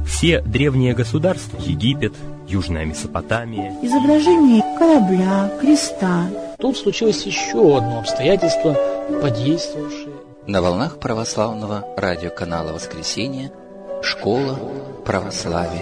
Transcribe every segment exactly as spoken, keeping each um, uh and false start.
Все древние государства — Египет, Южная Месопотамия. Изображение корабля, креста. Тут случилось еще одно обстоятельство, подействовавшее. На волнах православного радиоканала «Воскресенье» «Школа православия».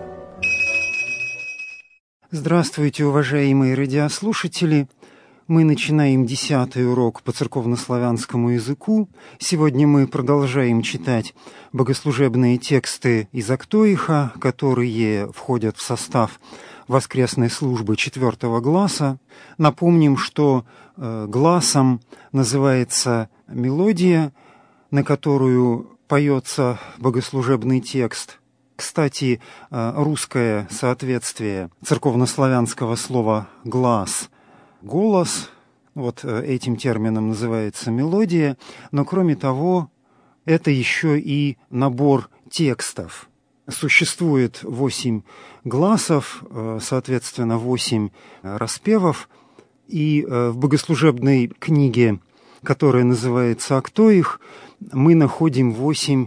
Здравствуйте, уважаемые радиослушатели! Мы начинаем десятый урок по церковнославянскому языку. Сегодня мы продолжаем читать богослужебные тексты из Актоиха, которые входят в состав воскресной службы четвертого гласа. Напомним, что э, гласом называется мелодия, на которую поется богослужебный текст. Кстати, э, русское соответствие церковнославянского слова «глас» — голос, вот этим термином называется мелодия, но кроме того, это еще и набор текстов. Существует восемь гласов, соответственно, восемь распевов, и в богослужебной книге, которая называется «Актоих», мы находим восемь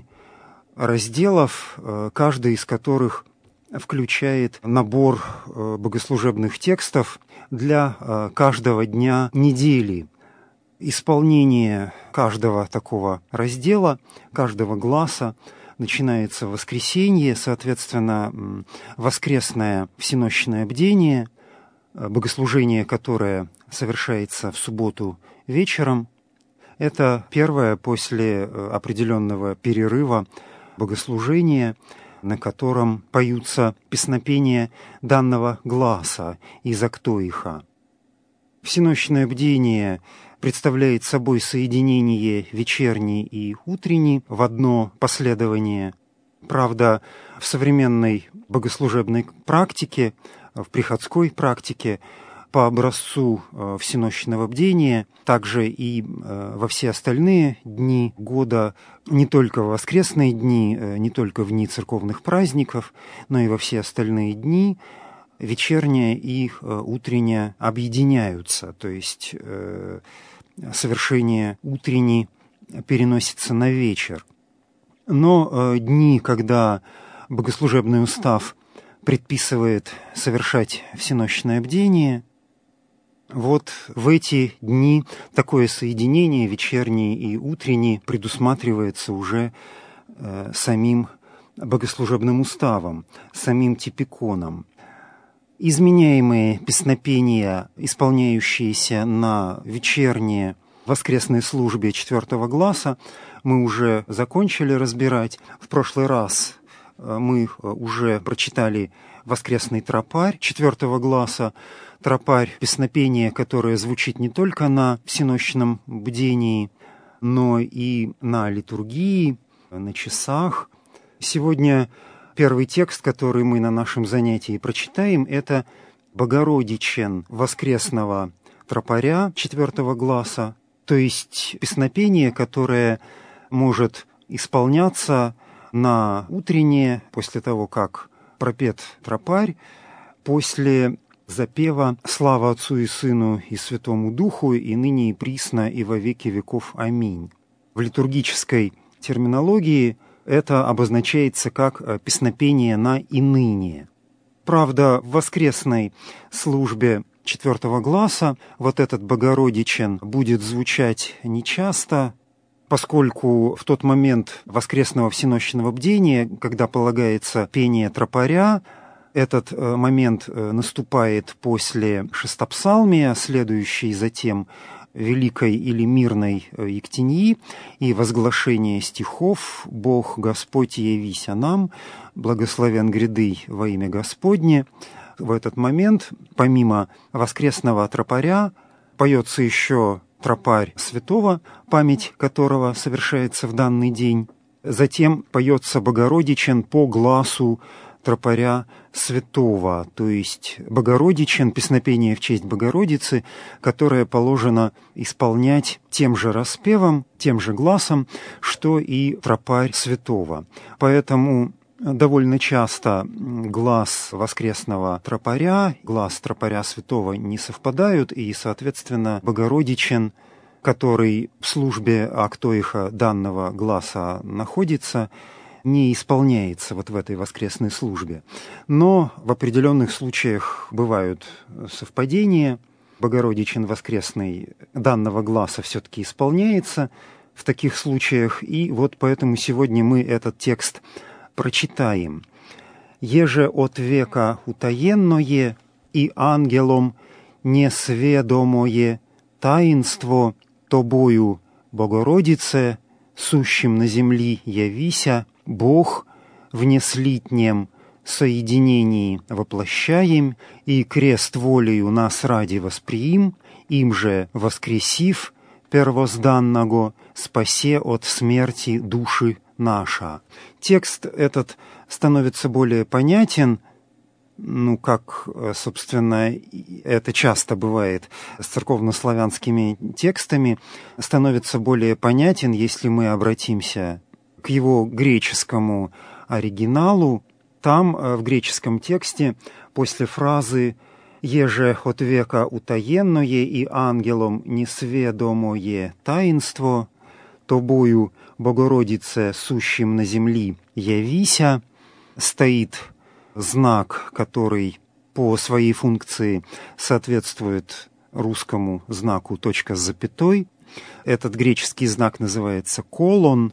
разделов, каждый из которых включает набор богослужебных текстов для каждого дня недели. Исполнение каждого такого раздела, каждого гласа начинается в воскресенье, соответственно, воскресное всенощное бдение, богослужение, которое совершается в субботу вечером. Это первое после определенного перерыва богослужение, на котором поются песнопения данного гласа из Актоиха. Всенощное бдение представляет собой соединение вечерний и утренний в одно последование. Правда, в современной богослужебной практике, в приходской практике, по образцу всенощного бдения, также и во все остальные дни года, не только в воскресные дни, не только в дни церковных праздников, но и во все остальные дни, вечерняя и утренняя объединяются, то есть совершение утренней переносится на вечер. Но дни, когда богослужебный устав предписывает совершать всенощное бдение, вот в эти дни такое соединение, вечерний и утренний, предусматривается уже э, самим богослужебным уставом, самим типиконом. Изменяемые песнопения, исполняющиеся на вечерние воскресной службе четвертого гласа, мы уже закончили разбирать. В прошлый раз мы уже прочитали воскресный тропарь четвертого гласа, тропарь песнопения, которое звучит не только на всенощном бдении, но и на литургии, на часах. Сегодня первый текст, который мы на нашем занятии прочитаем, это Богородичен воскресного тропаря четвертого гласа, то есть песнопение, которое может исполняться на утреннее, после того, как пропет тропарь, после запева «Слава Отцу и Сыну и Святому Духу, и ныне и присно, и во веки веков. Аминь». В литургической терминологии это обозначается как песнопение на иныне. Правда, в воскресной службе четвертого гласа вот этот Богородичен будет звучать нечасто, поскольку в тот момент воскресного всенощного бдения, когда полагается пение тропаря, этот момент наступает после шестопсалмия, следующей затем великой или мирной ектеньи и возглашение стихов «Бог Господь явися нам, благословен гряды во имя Господне». В этот момент, помимо воскресного тропаря, поется еще тропарь святого, память которого совершается в данный день. Затем поется Богородичен по гласу тропаря святого, то есть Богородичен, песнопение в честь Богородицы, которое положено исполнять тем же распевом, тем же гласом, что и тропарь святого. Поэтому довольно часто глас воскресного тропаря, глас тропаря святого не совпадают, и, соответственно, Богородичен, который в службе Актоиха данного гласа находится, не исполняется вот в этой воскресной службе. Но в определенных случаях бывают совпадения. Богородичин воскресный данного гласа все-таки исполняется в таких случаях. И вот поэтому сегодня мы этот текст прочитаем. «Еже от века утаенное и ангелом несведомое таинство тобою, Богородице, сущим на земли явися, Бог в неслитнем соединении воплощаем, и крест волею нас ради восприим, им же воскресив первозданного, спасе от смерти души наша». Текст этот становится более понятен, ну, как, собственно, это часто бывает с церковнославянскими текстами, становится более понятен, если мы обратимся к его греческому оригиналу. Там, в греческом тексте, после фразы «Еже от века утаенное и ангелом несведомое таинство, тобою, Богородице, сущим на земли явися», стоит знак, который по своей функции соответствует русскому знаку точка с запятой. Этот греческий знак называется колон.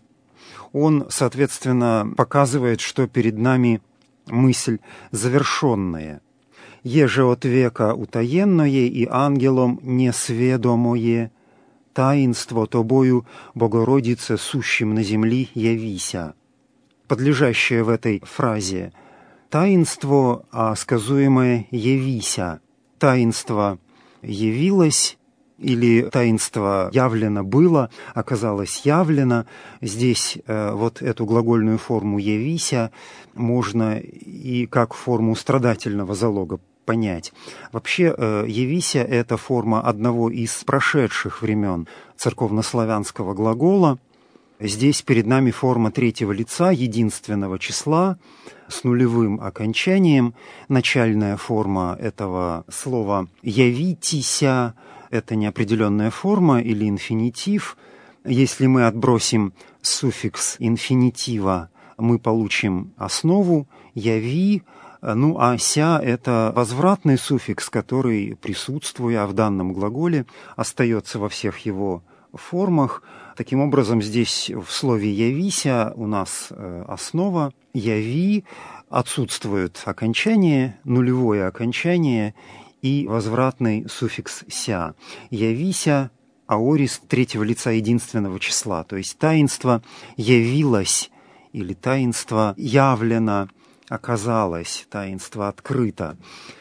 Он, соответственно, показывает, что перед нами мысль завершенная. «Еже от века утаенное и ангелом несведомое таинство тобою, Богородице, сущим на земли явися». Подлежащее в этой фразе таинство, а сказуемое явися. Таинство явилось, или таинство явлено было, оказалось явлено. Здесь э, вот эту глагольную форму «явися» можно и как форму страдательного залога понять. Вообще, э, «явися» — это форма одного из прошедших времен церковнославянского глагола. Здесь перед нами форма третьего лица, единственного числа, с нулевым окончанием. Начальная форма этого слова «явитися» — это неопределенная форма или инфинитив. Если мы отбросим суффикс инфинитива, мы получим основу «яви», ну а «ся» — это возвратный суффикс, который, присутствуя в данном глаголе, остается во всех его формах. Таким образом, здесь в слове «явися» у нас основа «яви», отсутствует окончание, нулевое окончание и возвратный суффикс «ся». «Явися» — аорист третьего лица единственного числа, то есть таинство явилось или таинство явлено, оказалось, таинство открыто.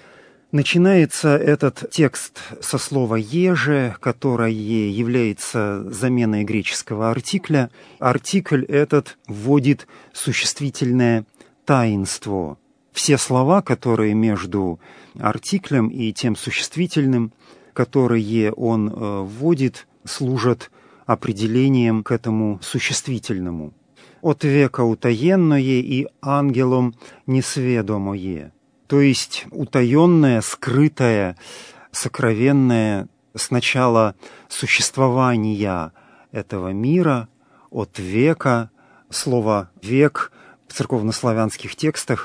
Начинается этот текст со слова «еже», которое является заменой греческого артикля. Артикль этот вводит существительное таинство. Все слова, которые между артиклем и тем существительным, которые он вводит, служат определением к этому существительному. «От века утаенное и ангелом несведомое». То есть утаенное, скрытое, сокровенное с начала существования этого мира, от века. Слово «век» в церковнославянских текстах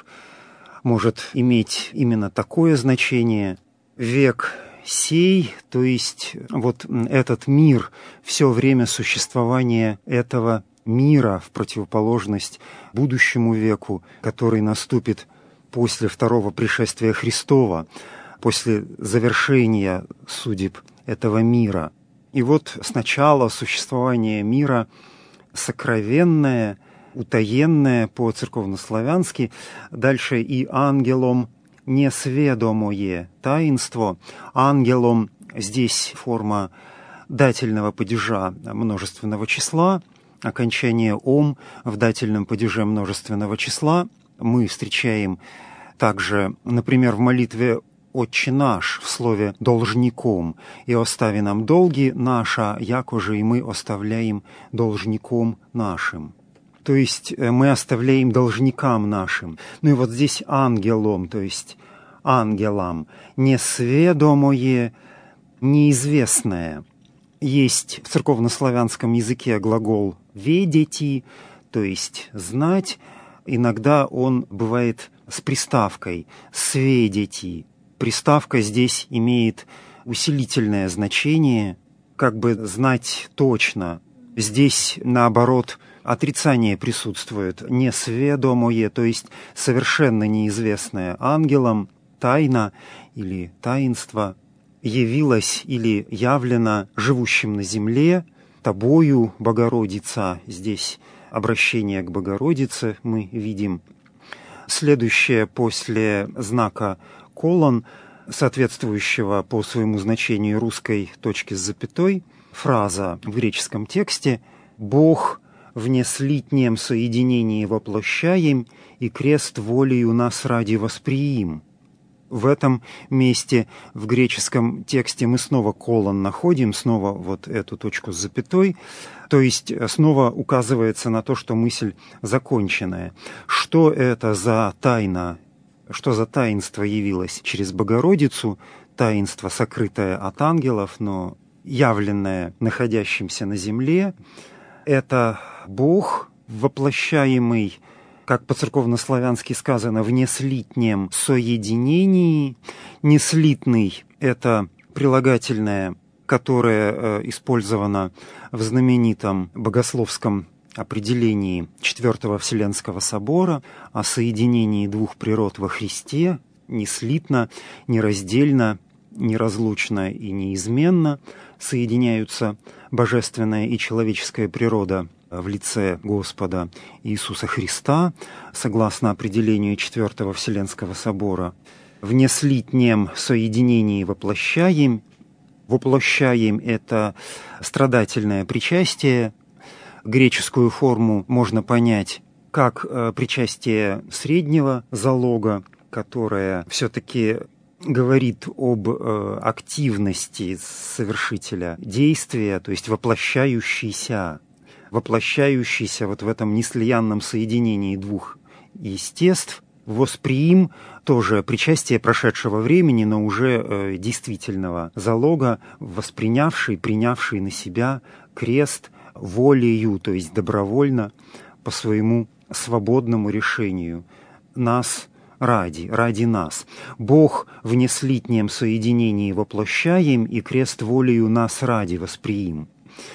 может иметь именно такое значение. Век сей, то есть вот этот мир, все время существования этого мира в противоположность будущему веку, который наступит после второго пришествия Христова, после завершения судеб этого мира. И вот сначала существование мира сокровенное, утаенное по-церковнославянски, дальше и ангелом несведомое таинство. Ангелом здесь форма дательного падежа множественного числа, окончание «ом» в дательном падеже множественного числа мы встречаем также, например, в молитве «Отче наш» в слове «должником». «И остави нам долги наша, якоже и мы оставляем должником нашим». То есть мы оставляем должникам нашим. Ну и вот здесь ангелом, то есть ангелам, несведомое, неизвестное. Есть в церковнославянском языке глагол «ведети», то есть «знать», иногда он бывает с приставкой «сведети». Приставка здесь имеет усилительное значение, как бы знать точно. Здесь, наоборот, отрицание присутствует, несведомое, то есть совершенно неизвестное ангелам, тайна или таинство явилось или явлено живущим на земле, тобою, Богородица. Здесь обращение к Богородице мы видим. Следующее после знака колон, соответствующего по своему значению русской точке с запятой, фраза в греческом тексте «Бог в неслитнем соединении воплощаем, и крест волею нас ради восприим». В этом месте в греческом тексте мы снова колон находим, снова вот эту точку с запятой, то есть снова указывается на то, что мысль законченная. Что это за тайна, что за таинство явилось через Богородицу, таинство, сокрытое от ангелов, но явленное находящимся на земле? Это Бог, воплощаемый, как по-церковнославянски сказано, в неслитнем соединении. Неслитный – это прилагательное, которое использовано в знаменитом богословском определении Четвертого Вселенского собора о соединении двух природ во Христе, неслитно, нераздельно, неразлучно и неизменно соединяются божественная и человеческая природа в лице Господа Иисуса Христа, согласно определению Четвертого Вселенского собора. В неслитнем соединении воплощаем. Воплощаем – это страдательное причастие. Греческую форму можно понять как причастие среднего залога, которое все-таки говорит об э, активности совершителя действия, то есть воплощающийся, воплощающийся вот в этом неслиянном соединении двух естеств. Восприим тоже причастие прошедшего времени, но уже э, действительного залога, воспринявший, принявший на себя крест волею, то есть добровольно, по своему свободному решению, нас ради, ради нас. Бог в неслитнем соединении воплощаем, и крест волею нас ради восприим.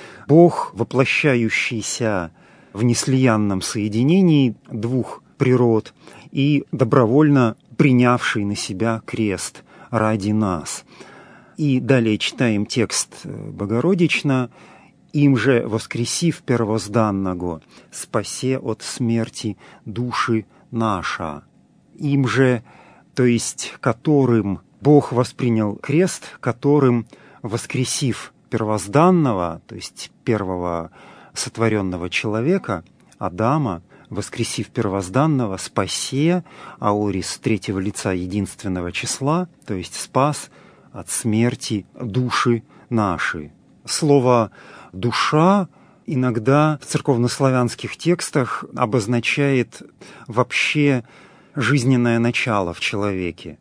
Бог, воплощающийся в неслиянном соединении двух природ и добровольно принявший на себя крест ради нас. И далее читаем текст Богородично. «Им же, воскресив первозданного, спасе от смерти души наша». Им же, то есть которым Бог воспринял крест, которым, воскресив первозданного, то есть первого сотворенного человека, Адама, воскресив первозданного, спасе, аорис третьего лица единственного числа, то есть спас от смерти души наши. Слово «душа» иногда в церковнославянских текстах обозначает вообще жизненное начало в человеке.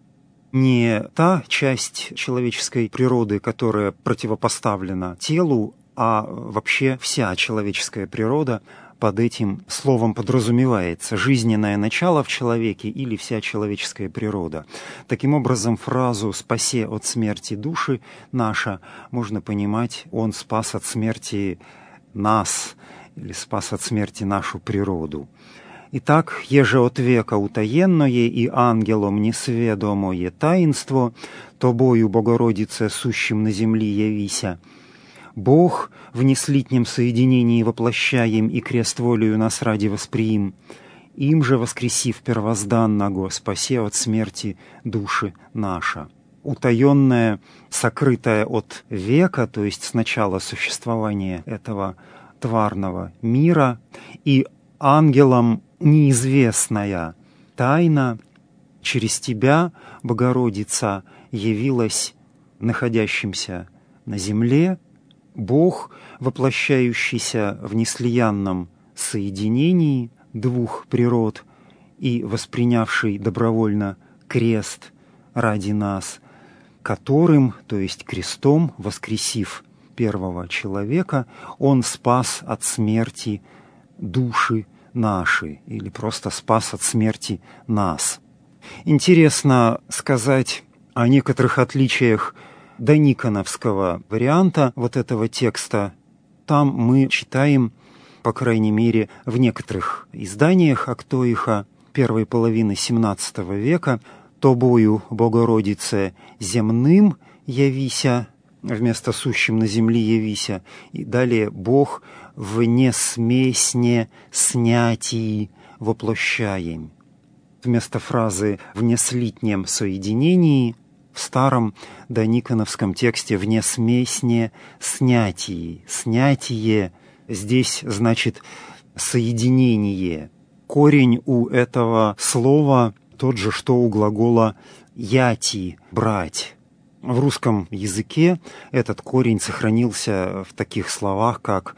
Не та часть человеческой природы, которая противопоставлена телу, а вообще вся человеческая природа под этим словом подразумевается. Жизненное начало в человеке или вся человеческая природа. Таким образом, фразу «спасе от смерти души наша» можно понимать, Он спас от смерти нас или спас от смерти нашу природу. Итак, еже от века утаенное и ангелом несведомое таинство, тобою, Богородице, сущим на земли явися. Бог в неслитнем соединении воплощаем, и крест волею нас ради восприим. Им же, воскресив первозданного, спасе от смерти души наша. Утаенное, сокрытое от века, то есть с начала существования этого тварного мира, и ангелам неизвестная тайна через тебя, Богородица, явилась находящимся на земле, Бог, воплощающийся в неслиянном соединении двух природ и воспринявший добровольно крест ради нас, которым, то есть крестом, воскресив первого человека, Он спас от смерти души наши или просто спас от смерти нас. Интересно сказать о некоторых отличиях дониконовского варианта вот этого текста. Там мы читаем, по крайней мере, в некоторых изданиях Актоиха первой половины семнадцатого века, «Тобою, Богородице, земным явися», вместо «сущим на земле явися», и далее «Бог в несмесне снятии воплощаем». Вместо фразы «в неслитнем соединении» в старом дониконовском тексте «в несмесне снятии». Снятие здесь значит соединение. Корень у этого слова тот же, что у глагола «яти» – «брать». В русском языке этот корень сохранился в таких словах, как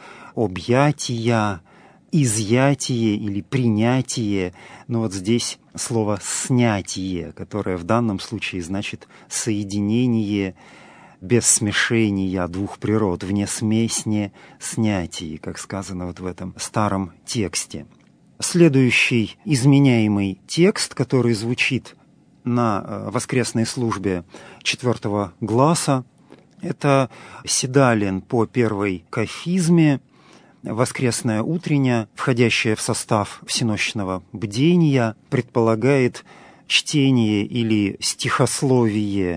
«объятия», «изъятие» или «принятие». Но вот здесь слово «снятие», которое в данном случае значит «соединение», без смешения двух природ, вне смесне снятии, как сказано вот в этом старом тексте. Следующий изменяемый текст, который звучит на воскресной службе четвертого гласа, это седален по первой кафизме, воскресная утренняя, входящая в состав всенощного бдения, предполагает чтение или стихословие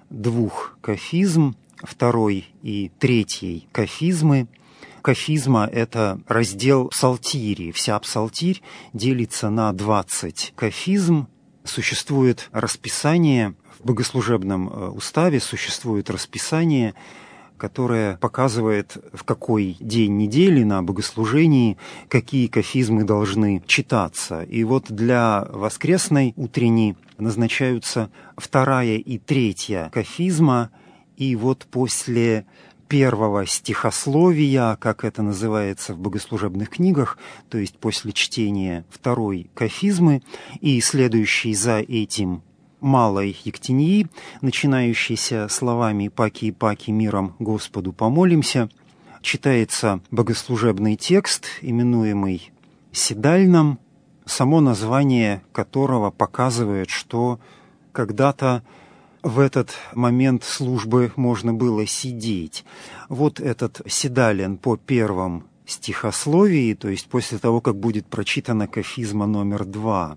двух кафизм, второй и третьей кафизмы. Кафизма – это раздел псалтири. Вся псалтирь делится на двадцать кафизм. Существует расписание, в богослужебном уставе существует расписание, которое показывает, в какой день недели на богослужении какие кафизмы должны читаться. И вот для воскресной утренней назначаются вторая и третья кафизма, и вот после первого стихословия, как это называется в богослужебных книгах, то есть после чтения второй кафизмы и следующей за этим малой ектеньи, начинающейся словами «Паки и паки миром Господу помолимся», читается богослужебный текст, именуемый седальном, само название которого показывает, что когда-то в этот момент службы можно было сидеть. Вот этот седален по первом стихословии, то есть после того, как будет прочитана кафизма номер два,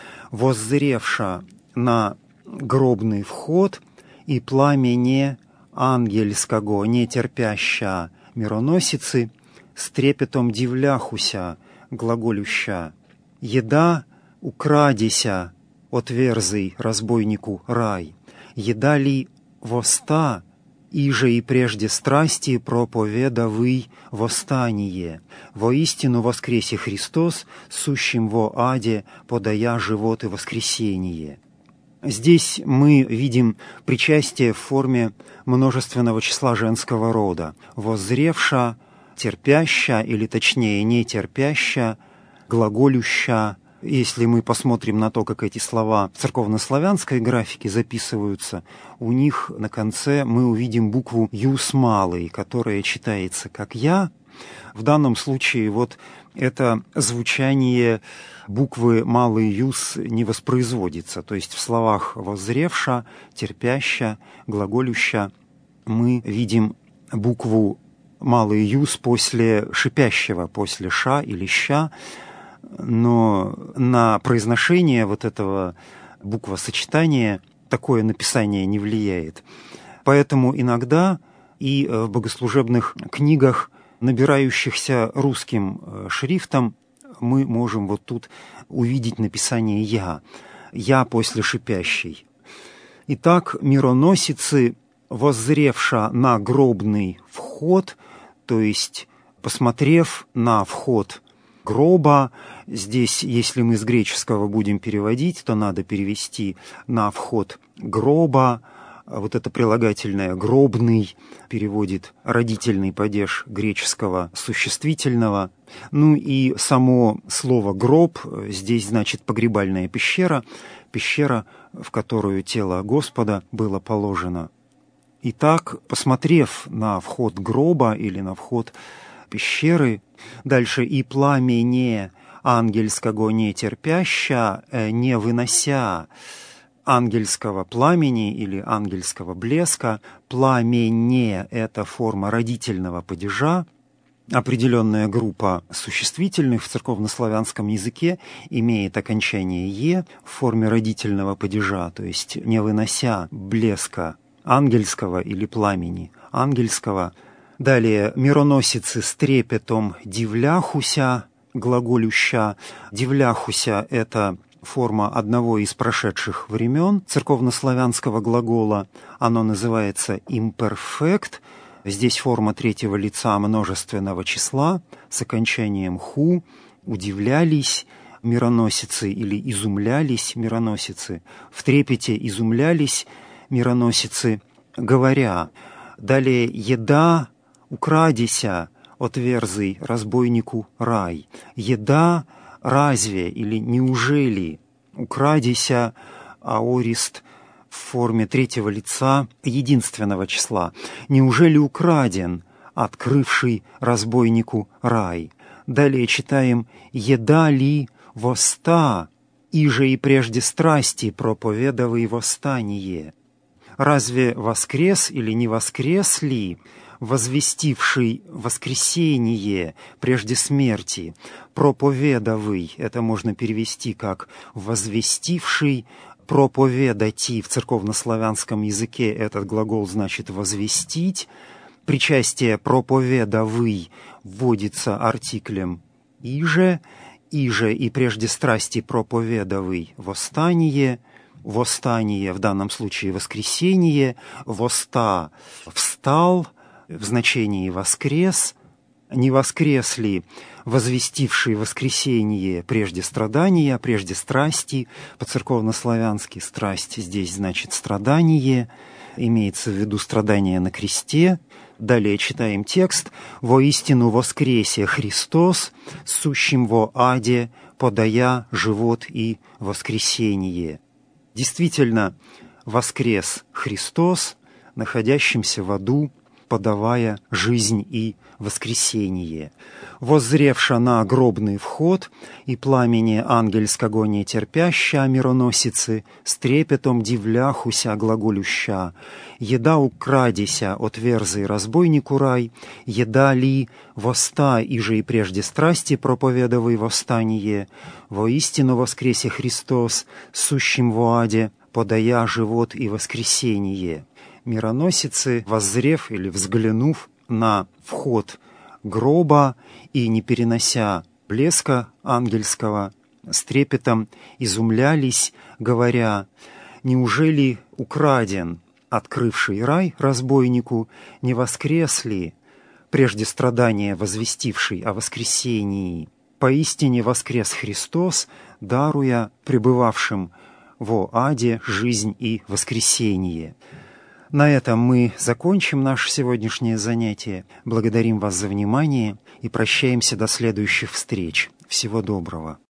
«воззревша на гробный вход и пламени ангельского, не терпяща мироносицы, с трепетом дивляхуся, глаголюща, еда украдися, отверзый разбойнику рай, еда ли воста, иже и прежде страсти проповедовый восстание, воистину воскресе Христос, сущим во аде, подая живот и воскресение». Здесь мы видим причастие в форме множественного числа женского рода. «Воззревша», «терпяща», или точнее «не терпяща», «глаголюща». Если мы посмотрим на то, как эти слова в церковнославянской графике записываются, у них на конце мы увидим букву «юс» малый, которая читается как «я». В данном случае вот это звучание буквы малый «юс» не воспроизводится. То есть в словах «воззревша», «терпяща», «глаголюща» мы видим букву малый «юс» после шипящего, после «ша» или «ща», но на произношение вот этого буквосочетания такое написание не влияет. Поэтому иногда и в богослужебных книгах, набирающихся русским шрифтом, мы можем вот тут увидеть написание «я». «Я» после шипящей. Итак, мироносицы, воззревша на гробный вход, то есть посмотрев на вход гроба, здесь, если мы с греческого будем переводить, то надо перевести на вход гроба. Вот это прилагательное «гробный» переводит родительный падеж греческого существительного. Ну и само слово «гроб» здесь значит погребальная пещера, пещера, в которую тело Господа было положено. Итак, посмотрев на вход гроба или на вход пещеры, дальше «и пламени ангельского нетерпяща, не вынося ангельского пламени или ангельского блеска. Пламенне – это форма родительного падежа. Определенная группа существительных в церковнославянском языке имеет окончание «е» в форме родительного падежа, то есть не вынося блеска ангельского или пламени ангельского. Далее мироносицы с трепетом дивляхуся, глаголюща. Дивляхуся – это форма одного из прошедших времен церковнославянского глагола. Оно называется имперфект. Здесь форма третьего лица множественного числа с окончанием «ху». Удивлялись мироносицы или изумлялись мироносицы. В трепете изумлялись мироносицы, говоря. Далее «еда украдися, отверзый разбойнику рай». «Еда разве» или «неужели» украдися, аорист в форме третьего лица единственного числа. «Неужели украден, открывший разбойнику рай?» Далее читаем «еда ли воста, иже и прежде страсти проповедовый восстание». Разве воскрес или не воскрес ли, возвестивший воскресение прежде смерти, проповедовый, это можно перевести как возвестивший, проповедати в церковнославянском языке этот глагол значит возвестить. Причастие проповедовый вводится артиклем иже, иже и прежде страсти проповедовый восстание, восстание в данном случае воскресение, воста встал в значении воскрес, не воскрес ли, возвестивший воскресение прежде страдания, прежде страсти, по-церковнославянски страсть здесь значит страдание, имеется в виду страдание на кресте. Далее читаем текст «Воистину воскресе Христос, сущим во аде, подая живот и воскресение». Действительно, воскрес Христос, находящимся в аду, подавая жизнь и воскресение. «Воззревша на гробный вход и пламени ангельского нетерпяща мироносицы, с трепетом дивляхуся глаголюща, еда украдися от верзы разбойнику рай, еда ли воста, иже и прежде страсти проповедовый восстание, воистину воскресе Христос, сущим в аде, подая живот и воскресение». Мироносицы, воззрев или взглянув на вход гроба и не перенося блеска ангельского, с трепетом изумлялись, говоря: «Неужели украден, открывший рай разбойнику, не воскрес ли, прежде страдания возвестивший о воскресении? Поистине воскрес Христос, даруя пребывавшим во аде жизнь и воскресение». На этом мы закончим наше сегодняшнее занятие. Благодарим вас за внимание и прощаемся до следующих встреч. Всего доброго.